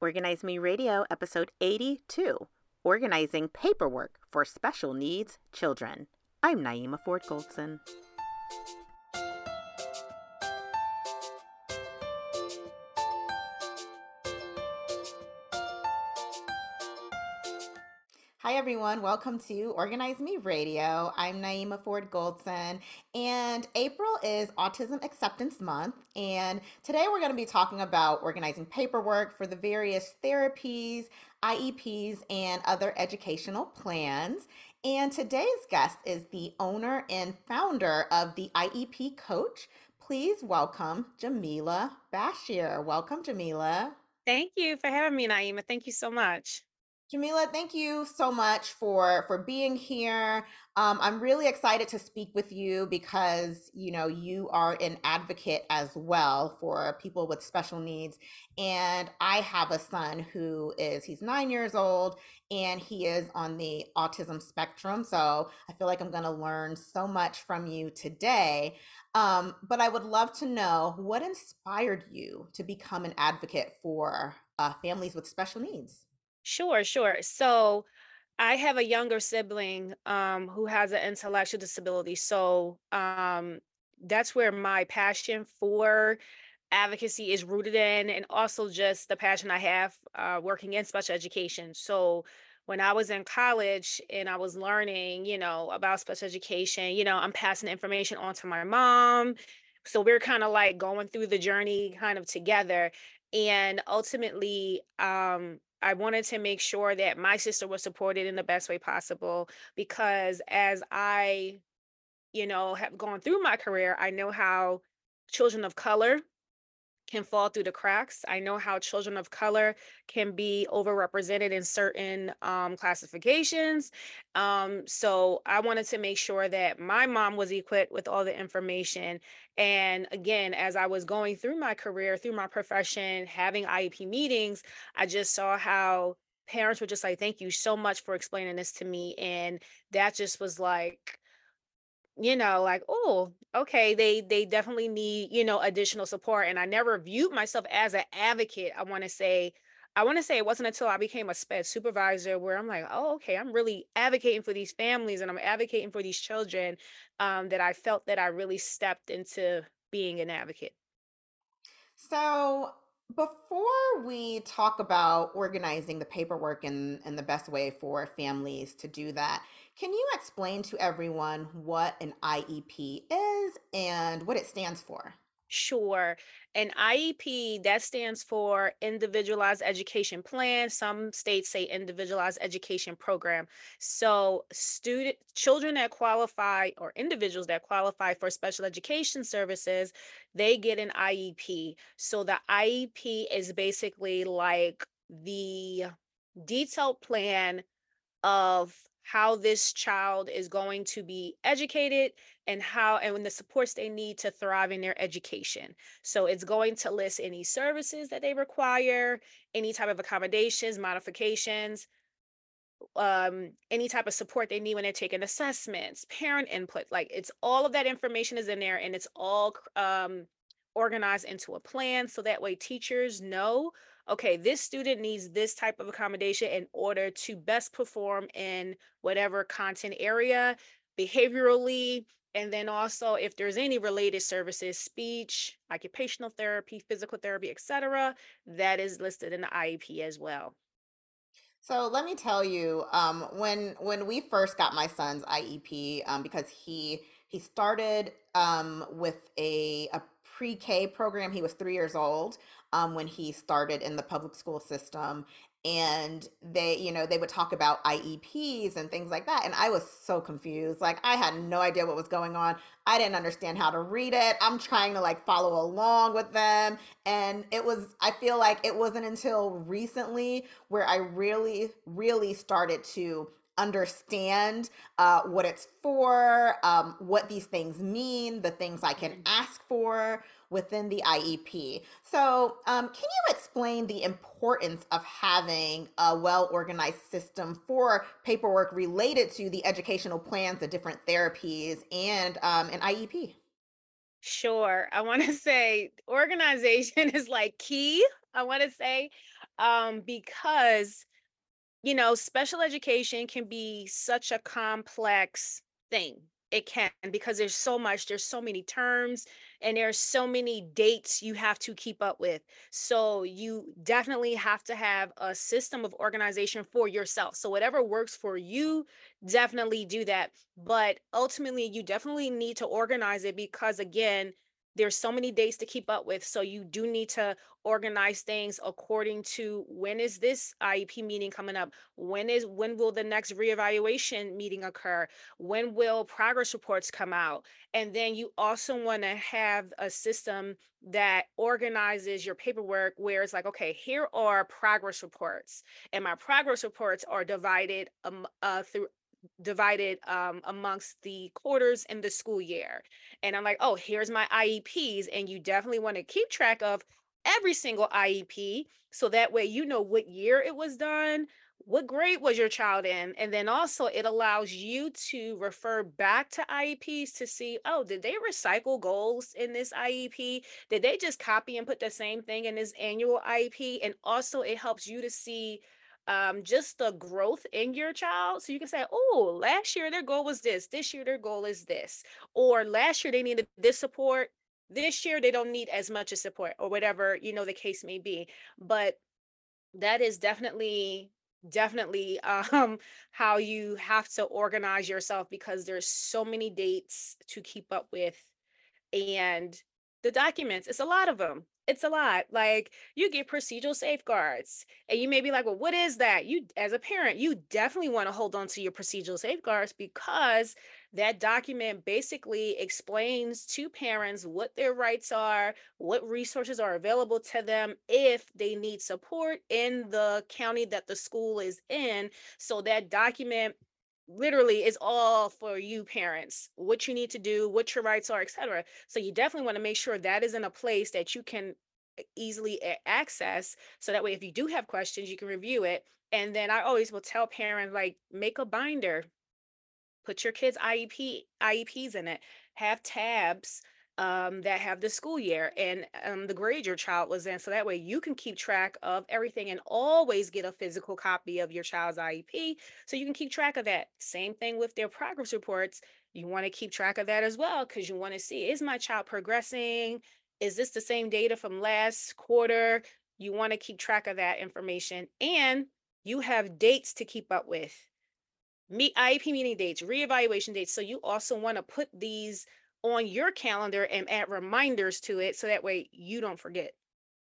Organize Me Radio, episode 82, Organizing Paperwork for Special Needs Children. I'm Naima Ford Goldson. Hi, everyone. Welcome to Organize Me Radio. I'm Naima Ford Goldson, and April is Autism Acceptance Month. And today we're going to be talking about organizing paperwork for the various therapies, IEPs, and other educational plans. And today's guest is the owner and founder of the IEP Coach. Please welcome Jamila Bashir. Welcome, Jamila. Thank you for having me, Naima. Thank you so much. Jamila, thank you so much for being here. I'm really excited to speak with you because you are an advocate as well for people with special needs. And I have a son he's 9 years old and he is on the autism spectrum. So I feel like I'm going to learn so much from you today. But I would love to know what inspired you to become an advocate for families with special needs. Sure, sure. So I have a younger sibling who has an intellectual disability. So that's where my passion for advocacy is rooted in, and also just the passion I have working in special education. So when I was in college and I was learning, about special education, I'm passing the information on to my mom. So we're kind of like going through the journey kind of together. And ultimately, I wanted to make sure that my sister was supported in the best way possible because as I, have gone through my career, I know how children of color can fall through the cracks. I know how children of color can be overrepresented in certain classifications. So I wanted to make sure that my mom was equipped with all the information. And again, as I was going through my career, through my profession, having IEP meetings, I just saw how parents were just like, thank you so much for explaining this to me. And that just was like, like, oh, okay, they definitely need, additional support. And I never viewed myself as an advocate. I want to say it wasn't until I became a sped supervisor where I'm like, oh, okay, I'm really advocating for these families and I'm advocating for these children, that I felt that I really stepped into being an advocate. So, before we talk about organizing the paperwork and the best way for families to do that, can you explain to everyone what an IEP is and what it stands for? Sure. An IEP, that stands for Individualized Education Plan. Some states say Individualized Education Program. So student children that qualify or individuals that qualify for special education services, they get an IEP. So the IEP is basically like the detailed plan of how this child is going to be educated and how and when the supports they need to thrive in their education. So it's going to list any services that they require, any type of accommodations, modifications, any type of support they need when they're taking assessments, parent input. Like it's all of that information is in there and it's all organized into a plan so that way teachers know, okay, this student needs this type of accommodation in order to best perform in whatever content area, behaviorally, and then also if there's any related services, speech, occupational therapy, physical therapy, etc., that is listed in the IEP as well. So let me tell you, when we first got my son's IEP, because he started with a pre-K program. He was 3 years old when he started in the public school system, and they would talk about IEPs and things like that, and I was so confused. Like I had no idea what was going on. I didn't understand how to read it. I'm trying to like follow along with them, and I feel like it wasn't until recently where I really, really started to understand what it's for, what these things mean, the things I can Mhm. ask for within the IEP. So, can you explain the importance of having a well organized system for paperwork related to the educational plans, the different therapies, and an IEP? Sure. I want to say organization is like key. I want to say. Because special education can be such a complex thing. It can, because there's so many terms, and there's so many dates you have to keep up with. So you definitely have to have a system of organization for yourself. So whatever works for you, definitely do that. But ultimately, you definitely need to organize it because, again, there's so many dates to keep up with. So you do need to organize things according to when is this IEP meeting coming up? When will the next reevaluation meeting occur? When will progress reports come out? And then you also want to have a system that organizes your paperwork where it's like, okay, here are progress reports, and my progress reports are divided amongst the quarters in the school year. And I'm like, oh, here's my IEPs. And you definitely want to keep track of every single IEP, so that way you know what year it was done, what grade was your child in. And then also it allows you to refer back to IEPs to see, oh, did they recycle goals in this IEP? Did they just copy and put the same thing in this annual IEP? And also it helps you to see just the growth in your child. So you can say, oh, last year their goal was this year their goal is this, or last year they needed this support, this year they don't need as much as support, or whatever, the case may be. But that is definitely how you have to organize yourself, because there's so many dates to keep up with. And the documents, it's a lot of them. It's a lot. Like, you get procedural safeguards, and you may be like, well, what is that? You, as a parent, you definitely want to hold on to your procedural safeguards, because that document basically explains to parents what their rights are, what resources are available to them if they need support in the county that the school is in. So that document literally is all for you parents, what you need to do, what your rights are, etc. So you definitely want to make sure that is in a place that you can easily access, so that way if you do have questions you can review it. And then I always will tell parents, like, make a binder, put your kids' IEPs in it, have tabs that have the school year and the grade your child was in. So that way you can keep track of everything and always get a physical copy of your child's IEP, so you can keep track of that. Same thing with their progress reports. You want to keep track of that as well, because you want to see, is my child progressing? Is this the same data from last quarter? You want to keep track of that information. And you have dates to keep up with. IEP meeting dates, reevaluation dates. So you also want to put these on your calendar and add reminders to it, so that way you don't forget.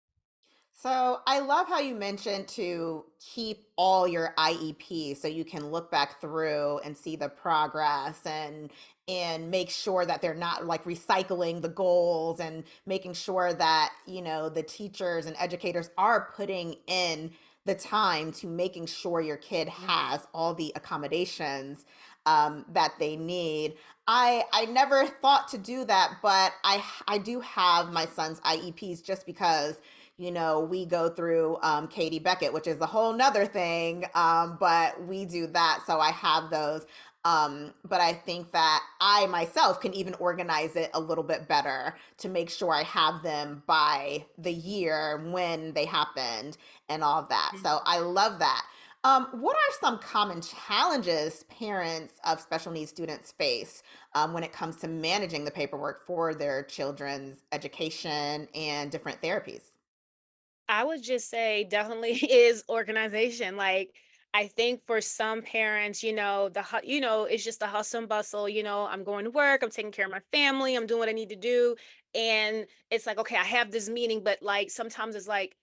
So I love how you mentioned to keep all your IEPs so you can look back through and see the progress and make sure that they're not like recycling the goals, and making sure that, the teachers and educators are putting in the time to making sure your kid has all the accommodations that they need. I never thought to do that, but I do have my son's IEPs just because we go through Katie Beckett, which is a whole nother thing. But we do that. So I have those. But I think that I myself can even organize it a little bit better to make sure I have them by the year when they happened and all of that. Mhm. So I love that. What are some common challenges parents of special needs students face when it comes to managing the paperwork for their children's education and different therapies? I would just say definitely is organization. Like, I think for some parents, it's just the hustle and bustle. I'm going to work, I'm taking care of my family, I'm doing what I need to do. And it's like, okay, I have this meeting, but like sometimes it's like,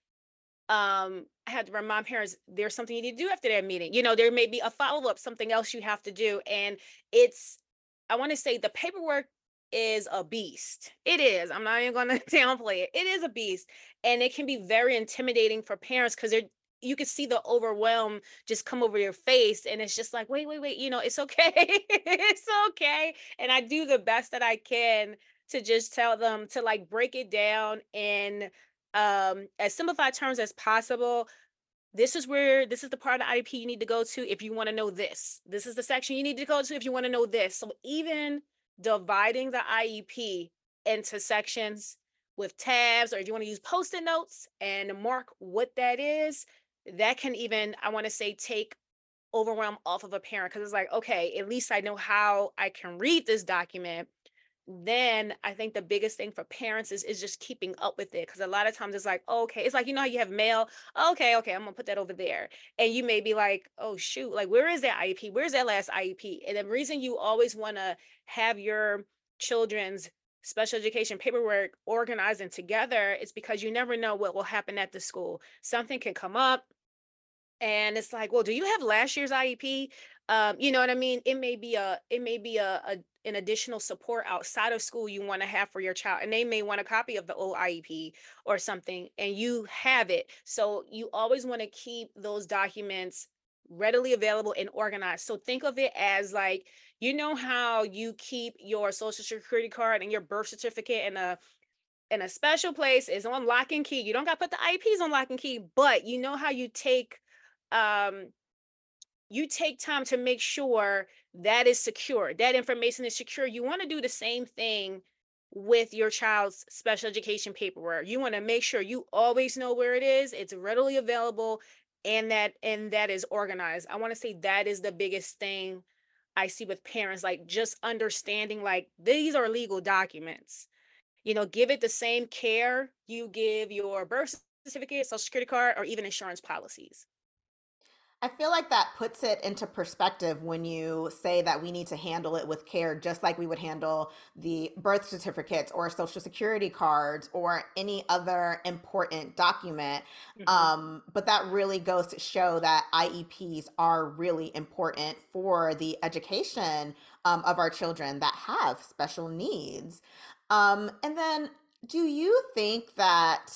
I had to remind parents there's something you need to do after that meeting. There may be a follow-up, something else you have to do. And it's I want to say the paperwork is a beast. It is. I'm not even gonna downplay it. It is a beast. And it can be very intimidating for parents, because you can see the overwhelm just come over your face, and it's just like, wait, it's okay. It's okay. And I do the best that I can to just tell them to, like, break it down in as simplified terms as possible. This is the part of the IEP you need to go to if you want to know this. This is the section you need to go to if you want to know this. So even dividing the IEP into sections with tabs, or if you want to use post-it notes and mark what that is, that can even, I want to say, take overwhelm off of a parent, because it's like, okay, at least I know how I can read this document. Then I think the biggest thing for parents is just keeping up with it, because a lot of times it's like, oh, okay, it's like, how you have mail. Okay, okay, I'm gonna put that over there, and you may be like, oh shoot, like where is that IEP, where's that last IEP? And the reason you always want to have your children's special education paperwork organized and together is because you never know what will happen at the school. Something can come up, and it's like, well, do you have last year's IEP? You know what I mean? It may be a an additional support outside of school you want to have for your child, and they may want a copy of the old IEP or something, and you have it. So you always want to keep those documents readily available and organized. So think of it as like, how you keep your social security card and your birth certificate in a special place, is on lock and key. You don't got to put the IEPs on lock and key, but you know how um you take time to make sure that is secure. That information is secure. You want to do the same thing with your child's special education paperwork. You want to make sure you always know where it is, it's readily available, and that is organized. I want to say that is the biggest thing I see with parents, like just understanding like these are legal documents. Give it the same care you give your birth certificate, social security card, or even insurance policies. I feel like that puts it into perspective when you say that we need to handle it with care, just like we would handle the birth certificates or social security cards or any other important document. Mhm. But that really goes to show that IEPs are really important for the education of our children that have special needs. And then, do you think that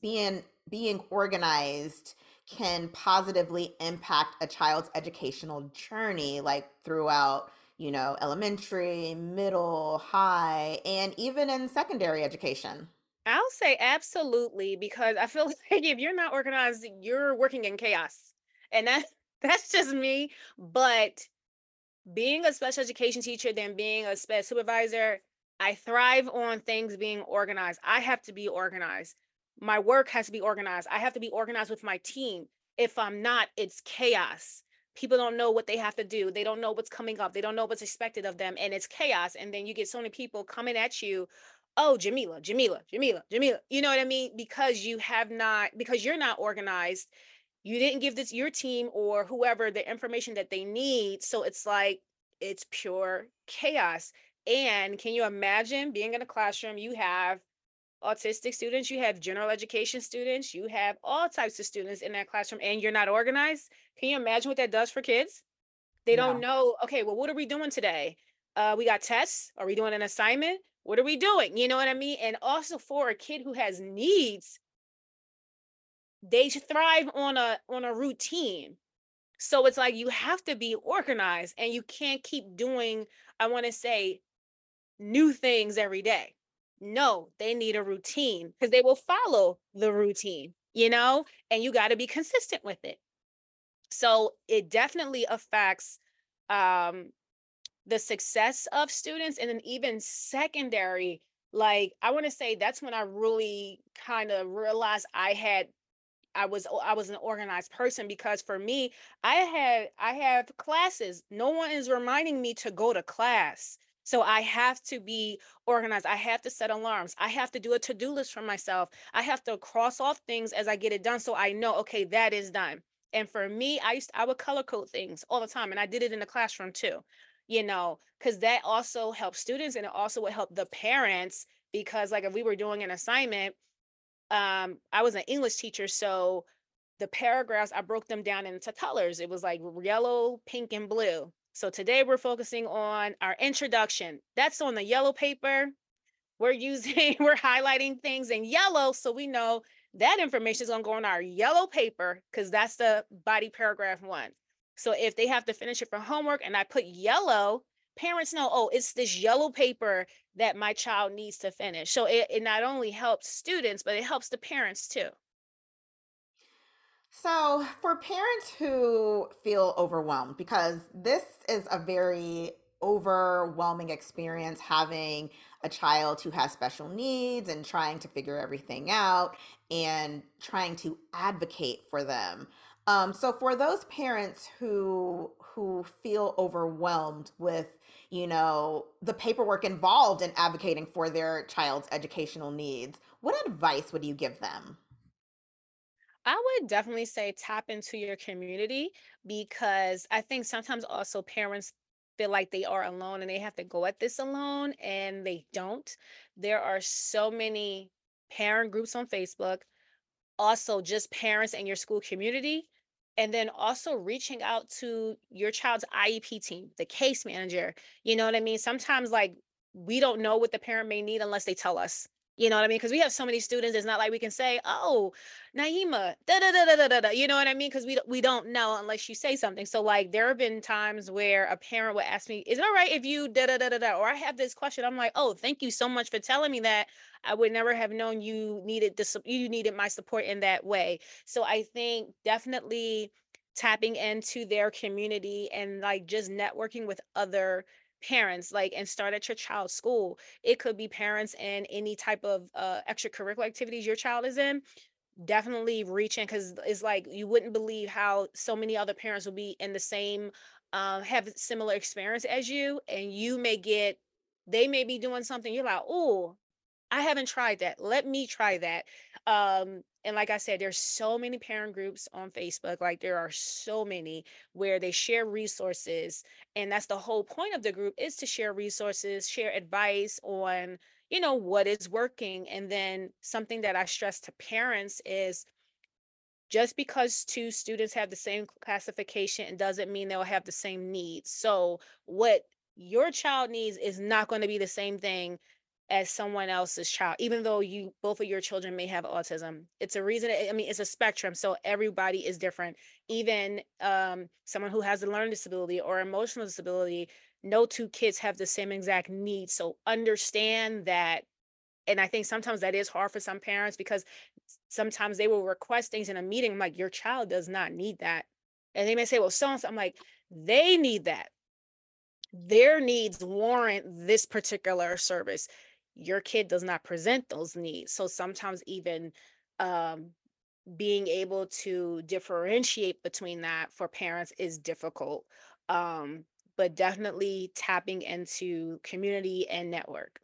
being organized can positively impact a child's educational journey, like throughout, elementary, middle, high, and even in secondary education? I'll say absolutely, because I feel like if you're not organized, you're working in chaos. And that's just me. But being a special education teacher, then being a sped supervisor, I thrive on things being organized. I have to be organized. My work has to be organized. I have to be organized with my team. If I'm not, it's chaos. People don't know what they have to do. They don't know what's coming up. They don't know what's expected of them. And it's chaos. And then you get so many people coming at you. Oh, Jamila, Jamila, Jamila, Jamila. You know what I mean? Because you're not organized, you didn't give this your team or whoever the information that they need. So it's like it's pure chaos. And can you imagine being in a classroom? You have autistic students, you have general education students, you have all types of students in that classroom, and you're not organized. Can you imagine what that does for kids? They don't No. know, okay, well, what are we doing today? We got tests. Are we doing an assignment? What are we doing? You know what I mean? And also for a kid who has needs, they thrive on a routine. So it's like you have to be organized, and you can't keep doing, I want to say, new things every day. No, they need a routine because they will follow the routine, and you got to be consistent with it. So it definitely affects um, the success of students. And then even secondary, like I want to say that's when I really kind of realized I was an organized person, because for me, I have classes. No one is reminding me to go to class. So I have to be organized. I have to set alarms. I have to do a to-do list for myself. I have to cross off things as I get it done so I know, okay, that is done. And for me, I would color code things all the time, and I did it in the classroom too. Cuz that also helps students, and it also would help the parents, because like if we were doing an assignment, I was an English teacher, so the paragraphs I broke them down into colors. It was like yellow, pink, and blue. So today we're focusing on our introduction. That's on the yellow paper. We're using we're highlighting things in yellow, so we know that information is going to go on our yellow paper, because that's the body paragraph one. So if they have to finish it for homework and I put yellow, parents know, oh, it's this yellow paper that my child needs to finish. So it not only helps students, but it helps the parents too. So, for parents who feel overwhelmed, because this is a very overwhelming experience having a child who has special needs and trying to figure everything out and trying to advocate for them. So for those parents who feel overwhelmed with, the paperwork involved in advocating for their child's educational needs, what advice would you give them? I would definitely say tap into your community because I think sometimes also parents feel like they are alone and they have to go at this alone and they don't. There are so many parent groups on Facebook, also just parents and your school community, and then also reaching out to your child's IEP team, the case manager. You know what I mean? Sometimes like we don't know what the parent may need unless they tell us. You know what I mean? Because we have so many students, it's not like we can say, "Oh, Naima, da da da da da da." da," You know what I mean? Because we don't know unless you say something. So like there have been times where a parent would ask me, "Is it all right if you da da da da da?" Or I have this question. I'm like, "Oh, thank you so much for telling me that. I would never have known you needed my support in that way." So I think definitely tapping into their community and like just networking with other parents, like, and start at your child's school. It could be parents in any type of extracurricular activities your child is in. Definitely reach in because it's like you wouldn't believe how so many other parents will be in the same have similar experience as you, and they may be doing something you're like, oh, I haven't tried that. Let me try that. And like I said, there's so many parent groups on Facebook. Like there are so many where they share resources. And that's the whole point of the group is to share resources, share advice on, what is working. And then something that I stress to parents is just because two students have the same classification it doesn't mean they'll have the same needs. So what your child needs is not going to be the same thing as someone else's child, even though you both of your children may have autism. It's a reason. I mean, it's a spectrum, so everybody is different. Even someone who has a learning disability or emotional disability, no two kids have the same exact needs. So understand that, and I think sometimes that is hard for some parents because sometimes they will request things in a meeting. I'm like, your child does not need that. And they may say, well, so and so. I'm like, they need that. Their needs warrant this particular service. Your kid does not present those needs. So sometimes even um, being able to differentiate between that for parents is difficult. Um, but definitely tapping into community and network.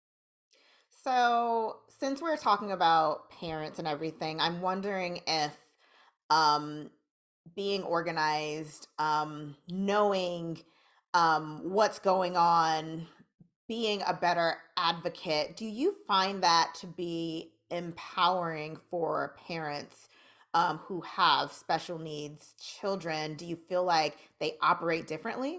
So, since we're talking about parents and everything, I'm wondering if um, being organized, knowing what's going on, being a better advocate, do you find that to be empowering for parents who have special needs children? Do you feel like they operate differently?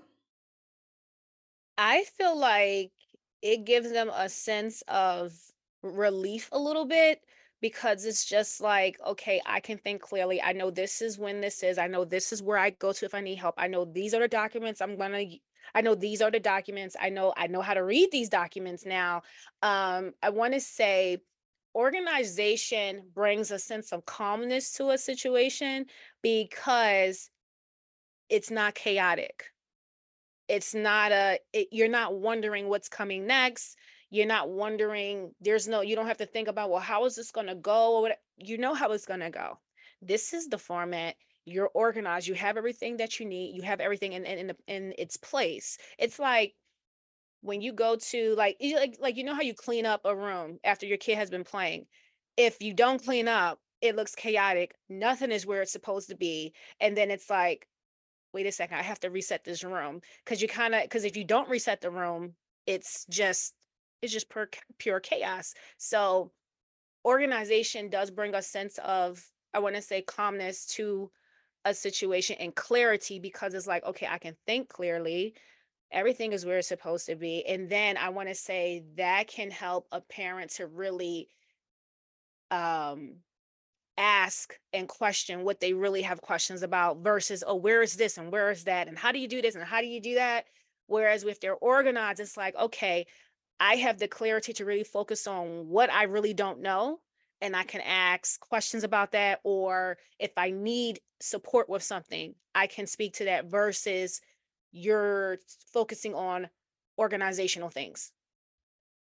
I feel like it gives them a sense of relief a little bit because it's just like, okay, I can think clearly. I know this is when this is. I know this is where I go to if I need help. I know these are the documents I know these are the documents. I know how to read these documents now. I want to say organization brings a sense of calmness to a situation because it's not chaotic. It's not you're not wondering what's coming next. You're not wondering you don't have to think about, well, how is this going to go or what, you know how it's going to go. This is the format. You're organized. You have everything that you need. You have everything in its place. It's like when you go to like you know how you clean up a room after your kid has been playing. If you don't clean up, it looks chaotic. Nothing is where it's supposed to be. And then it's like, wait a second, I have to reset this room because because if you don't reset the room, it's just pure chaos. So organization does bring a sense of, I want to say, calmness to a situation and clarity because it's like, okay, I can think clearly. Everything is where it's supposed to be. And then I want to say that can help a parent to really um ask and question what they really have questions about versus, oh, where is this and where is that and how do you do this and how do you do that. Whereas if they're organized, it's like, okay, I have the clarity to really focus on what I really don't know, and I can ask questions about that, or if I need support with something I can speak to that versus you're focusing on organizational things.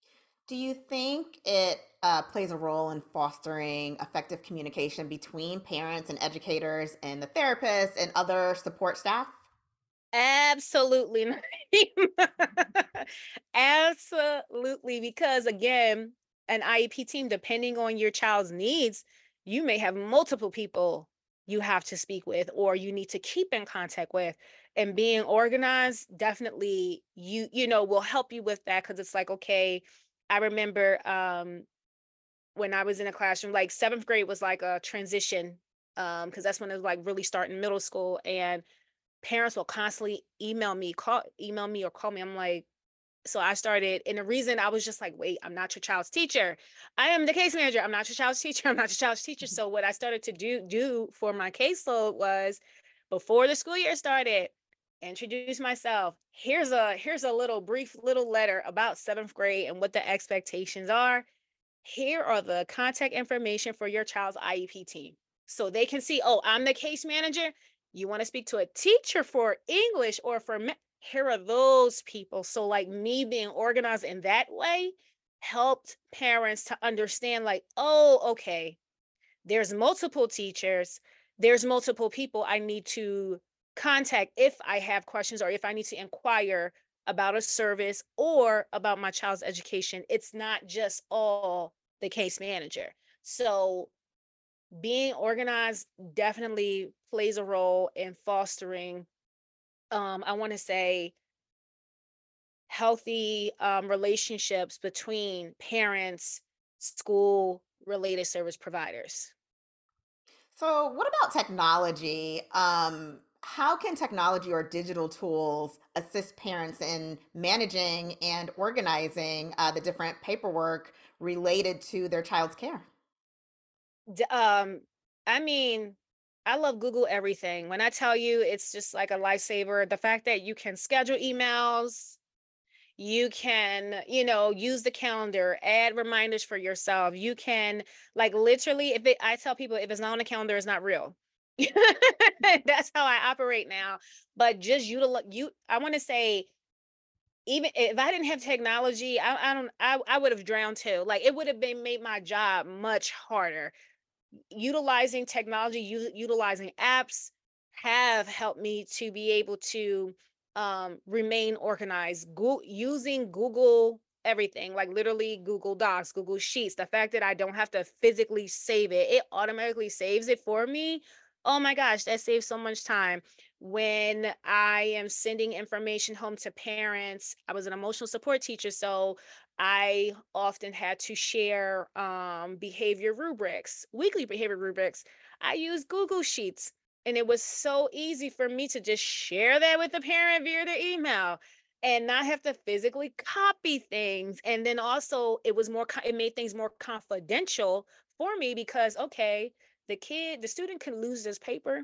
Do you think it plays a role in fostering effective communication between parents and educators and the therapists and other support staff? Absolutely not. Absolutely, because again, an IEP team, depending on your child's needs, you may have multiple people you have to speak with or you need to keep in contact with. And being organized definitely will help you with that because it's like, okay, I remember when I was in a classroom, like seventh grade was like a transition because that's when it was like really starting middle school and parents will constantly email me or call me. I'm like, so I started, and the reason I was just like, wait, I'm not your child's teacher. I am the case manager. I'm not your child's teacher. I'm not your child's teacher. So what I started to do for my caseload was before the school year started, introduce myself. Here's a little brief little letter about seventh grade and what the expectations are. Here are the contact information for your child's IEP team. So they can see, oh, I'm the case manager. You want to speak to a teacher for English or for here are those people. So like me being organized in that way helped parents to understand like, oh, okay, there's multiple teachers, there's multiple people I need to contact if I have questions or if I need to inquire about a service or about my child's education. It's not just all the case manager. So being organized definitely plays a role in fostering I want to say healthy relationships between parents, school related service providers. So, what about technology? How can technology or digital tools assist parents in managing and organizing the different paperwork related to their child's care? D I mean, I love Google everything. When I tell you it's just like a lifesaver, the fact that you can schedule emails, you can, use the calendar, add reminders for yourself. You can like literally I tell people if it's not on the calendar, it's not real. That's how I operate now. But just I want to say even if I didn't have technology, I don't I would have drowned too. Like it would have been made my job much harder utilizing technology, utilizing apps have helped me to be able to remain organized. Using Google everything, like literally Google Docs, Google Sheets. The fact that I don't have to physically save it, it automatically saves it for me. Oh my gosh, that saves so much time. When I am sending information home to parents, I was an emotional support teacher, so I often had to share behavior rubrics, weekly behavior rubrics. I use Google Sheets, and it was so easy for me to just share that with the parent via the email and not have to physically copy things. And then also, it made things more confidential for me because, okay, the student can lose this paper.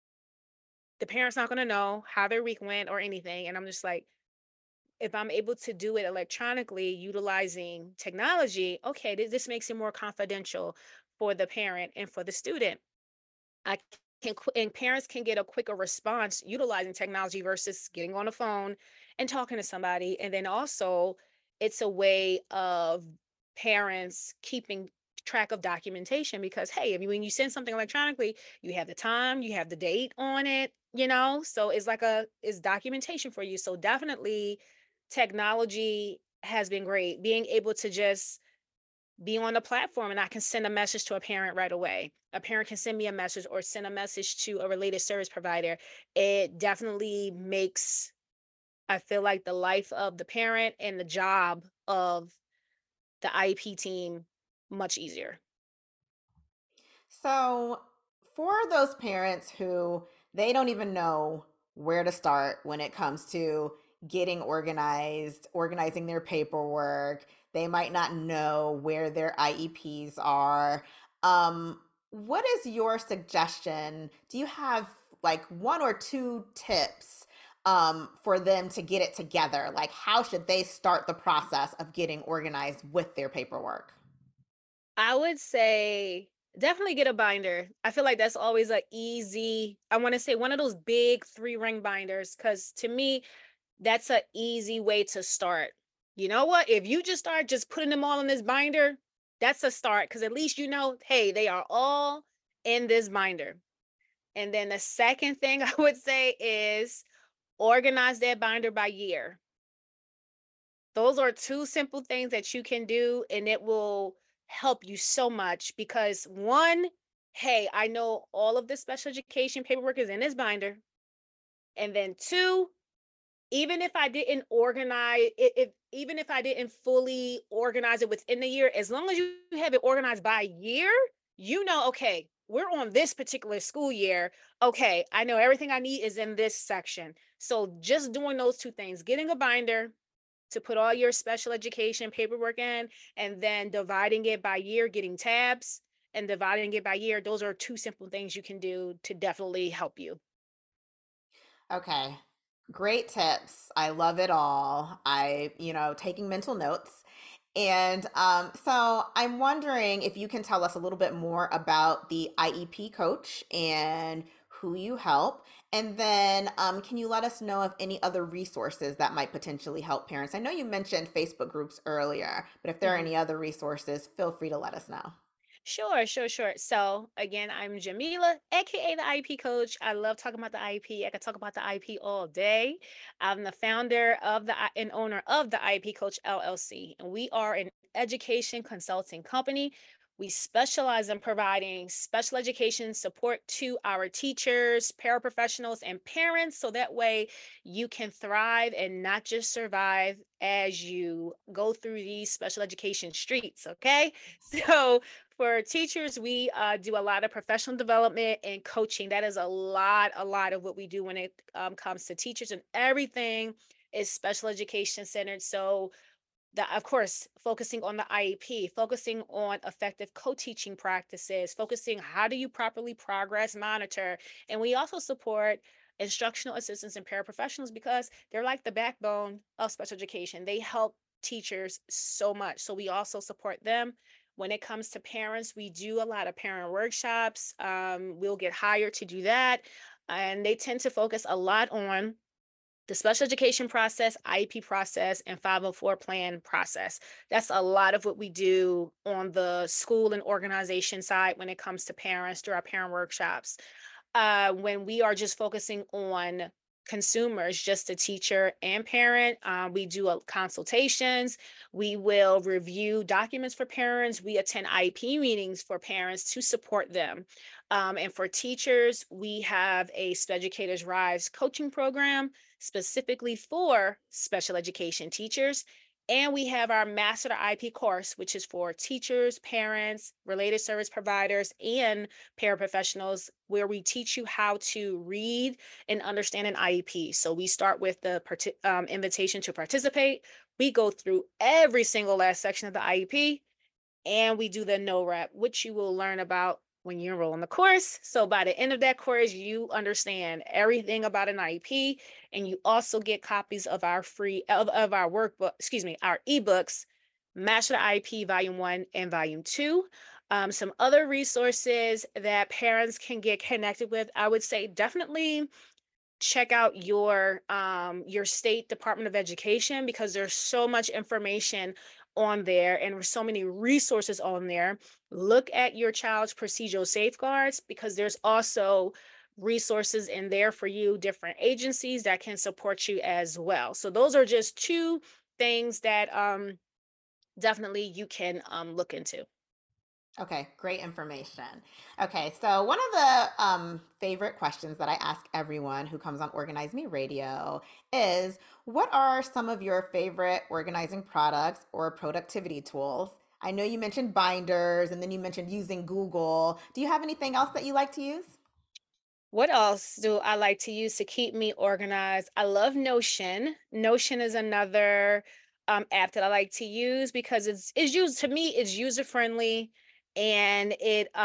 The parent's not going to know how their week went or anything. And I'm just like, if I'm able to do it electronically utilizing technology, okay, this makes it more confidential for the parent and for the student. I and parents can get a quicker response utilizing technology versus getting on the phone and talking to somebody. And then also, it's a way of parents keeping track of documentation because hey, I mean, when you send something electronically, you have the time, you have the date on it, so it's documentation for you. So definitely technology has been great. Being able to just be on the platform and I can send a message to a parent right away. A parent can send me a message or send a message to a related service provider. It definitely makes I feel like the life of the parent and the job of the IEP team much easier. So, for those parents who they don't even know where to start when it comes to getting organized, organizing their paperwork, they might not know where their IEPs are. What is your suggestion? Do you have like one or two tips for them to get it together? Like, how should they start the process of getting organized with their paperwork? I would say definitely get a binder. I feel like that's always a easy, I want to say one of those big 3 ring binders cuz to me that's a easy way to start. You know what? If you just start just putting them all in this binder, that's a start because at least you know, hey, they are all in this binder. And then the second thing I would say is organize that binder by year. Those are two simple things that you can do, and it will help you so much because one, hey, I know all of the special education paperwork is in this binder. And then two, even if I didn't organize it, if even if I didn't fully organize it within the year, as long as you have it organized by year, you know, okay, we're on this particular school year. Okay, I know everything I need is in this section. So just doing those two things, getting a binder to put all your special education paperwork in, and then dividing it by year, getting tabs and dividing it by year. Those are two simple things you can do to definitely help you. Okay. Great tips. I love it all. Taking mental notes. And so I'm wondering if you can tell us a little bit more about the IEP coach and who you help. And then can you let us know of any other resources that might potentially help parents? I know you mentioned Facebook groups earlier, but if there are Mhm. any other resources, feel free to let us know. Sure, sure, sure. So again, I'm Jamila, aka the IP coach. I love talking about the IP. I could talk about the IP all day. I'm the founder of and owner of the IP Coach LLC, and we are an education consulting company. We specialize in providing special education support to our teachers, paraprofessionals, and parents, so that way you can thrive and not just survive as you go through these special education streets. Okay, so for teachers, we do a lot of professional development and coaching. That is a lot of what we do when it comes to teachers, and everything is special education centered. So, of course, focusing on the IEP, focusing on effective co-teaching practices, focusing how do you properly progress monitor, and we also support instructional assistants and paraprofessionals because they're like the backbone of special education. They help teachers so much. So we also support them. When it comes to parents, we do a lot of parent workshops. We'll get hired to do that. And they tend to focus a lot on the special education process, IEP process, and 504 plan process. That's a lot of what we do on the school and organization side when it comes to parents through our parent workshops. When we are just focusing on consumers, just a teacher and parent, we do consultations. We will review documents for parents. We attend IEP meetings for parents to support them. And for teachers, we have a Speducators Rise coaching program specifically for special education teachers. And we have our Master IP course, which is for teachers, parents, related service providers, and paraprofessionals, where we teach you how to read and understand an IEP. So we start with the invitation to participate. We go through every single last section of the IEP, and we do the no rep, which you will learn about when you enroll in the course. So by the end of that course, you understand everything about an IEP, and you also get copies of our of our workbook, excuse me, our ebooks, Master the IEP Volume 1 and Volume 2. Some other resources that parents can get connected with, I would say definitely check out your state Department of Education because there's so much information on there and there's so many resources on there. Look at your child's procedural safeguards because there's also resources in there for you, different agencies that can support you as well. So those are just two things that definitely you can look into. Okay, great information. Okay, so one of the favorite questions that I ask everyone who comes on Organize Me Radio is what are some of your favorite organizing products or productivity tools? I know you mentioned binders and then you mentioned using Google. Do you have anything else that you like to use? What else do I like to use to keep me organized? I love Notion. Notion is another app that I like to use because it's used to me. It's user friendly, and it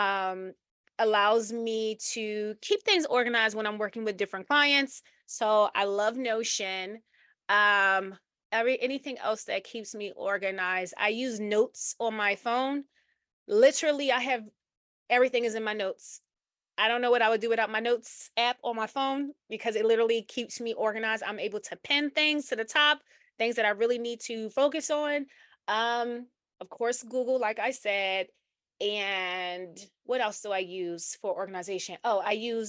allows me to keep things organized when I'm working with different clients. So I love Notion. Um, anything else that keeps me organized. I use Notes on my phone. Literally, I have everything is in my notes. I don't know what I would do without my notes app on my phone because it literally keeps me organized. I'm able to pin things to the top. things that I really need to focus on. Um, of course, Google, like I said. And what else do I use for organization? Oh,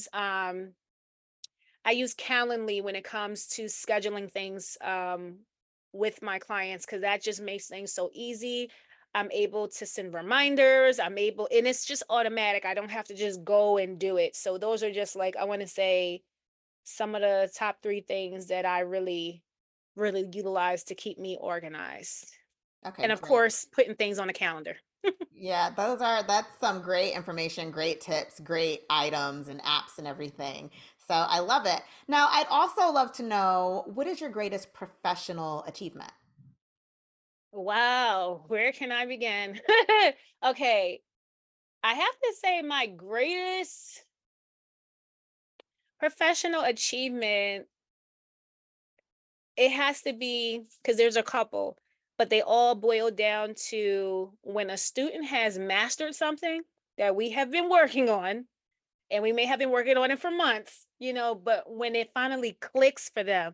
I use Calendly when it comes to scheduling things with my clients because that just makes things so easy. I'm able to send reminders. And it's just automatic. I don't have to just go and do it. So those are just like, I want to say, some of the top three things that I really, really utilize to keep me organized. Okay, And of great. course, putting things on the calendar. Yeah, that's some great information, great tips, great items and apps and everything. So I love it. Now, I'd also love to know, what is your greatest professional achievement? Wow, where can I begin? Okay, I have to say my greatest professional achievement, it has to be because there's a couple, but they all boil down to when a student has mastered something that we have been working on, and we may have been working on it for months, but when it finally clicks for them,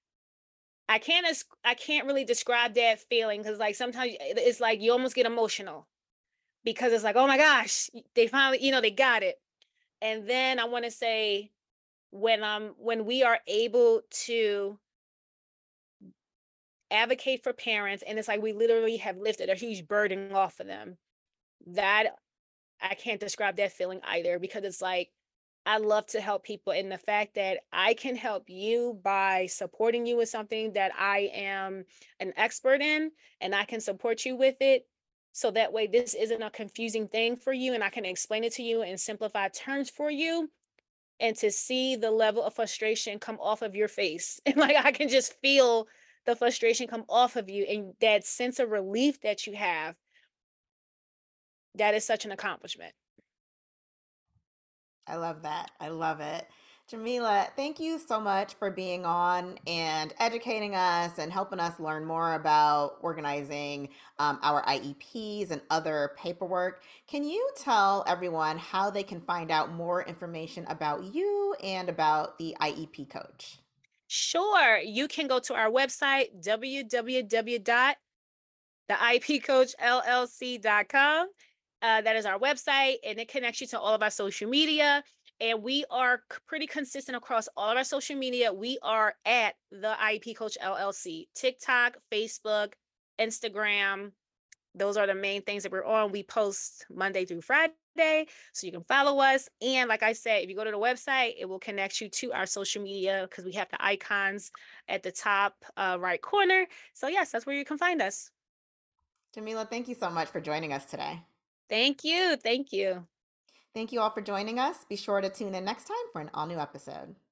I can't really describe that feeling because like sometimes it's like you almost get emotional because it's like, oh my gosh, they finally, they got it. And then I want to say when we are able to advocate for parents and it's like we literally have lifted a huge burden off of them. That I can't describe that feeling either because it's like I love to help people and the fact that I can help you by supporting you with something that I am an expert in and I can support you with it. So that way this isn't a confusing thing for you and I can explain it to you in simplified terms for you and to see the level of frustration come off of your face. And like I can just feel the frustration come off of you and that sense of relief that you have, that is such an accomplishment. I love that. I love it. Jamila, thank you so much for being on and educating us and helping us learn more about organizing our IEPs and other paperwork. Can you tell everyone how they can find out more information about you and about the IEP coach? Sure, you can go to our website, www.theipcoachllc.com. That is our website, and it connects you to all of our social media. And we are pretty consistent across all of our social media. We are at the IEP Coach LLC, TikTok, Facebook, Instagram. Those are the main things that we're on. We post Monday through Friday, so you can follow us. And like I said, if you go to the website, it will connect you to our social media because we have the icons at the top right corner. So, yes, that's where you can find us. Jamila, thank you so much for joining us today. Thank you. Thank you. Thank you all for joining us. Be sure to tune in next time for an all new episode.